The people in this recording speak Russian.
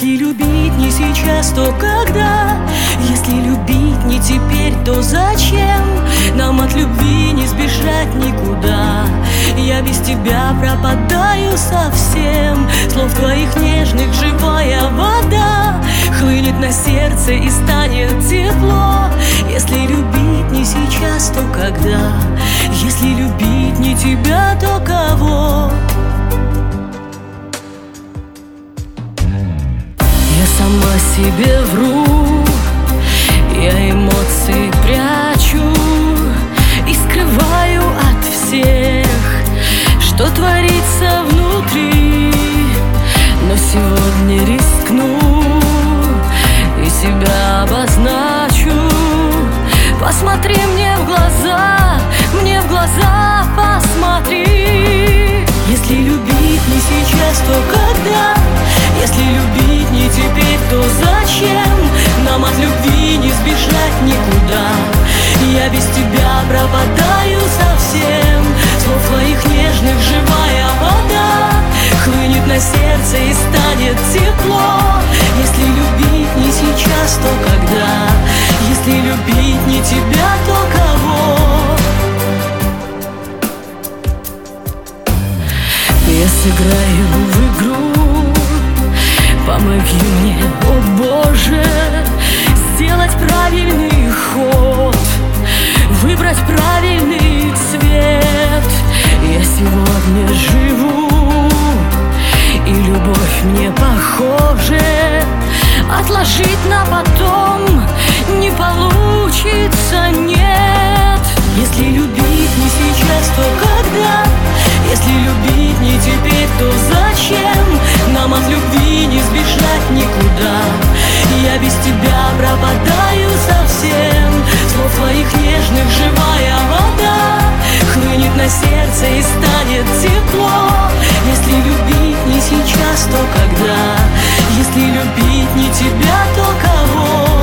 Если любить не сейчас, то когда? Если любить не теперь, то зачем? Нам от любви не сбежать никуда. Я без тебя пропадаю совсем. Слов твоих нежных живая вода хлынет на сердце и станет тепло. Если любить не сейчас, то когда? Если любить не тебя, то кого? Я сама себе вру, я эмоции прячу и скрываю от всех, что творится внутри. Но сегодня рискну и себя обозначу. Посмотри мне в глаза, посмотри. Если любить не сейчас, то когда? Если любить не теперь, то зачем? Нам от любви не сбежать никуда. Я без тебя пропадаю совсем. Слов твоих нежных живая вода хлынет на сердце и станет тепло. Если любить не сейчас, то когда? Если любить не тебя, то кого? Я сыграю в игру, помоги мне, о Боже, сделать правильный ход, выбрать правильный цвет. Я сегодня живу, и любовь мне похоже. Отложить на потом не получится, нет. Если любить не сейчас, то когда? Если любить не теперь, то зачем? Нам от любви не сбежать никуда. Я без тебя пропадаю совсем. Слов твоих нежных живая вода хлынет на сердце и станет тепло. Если любить не сейчас, то когда? Если любить не тебя, то кого?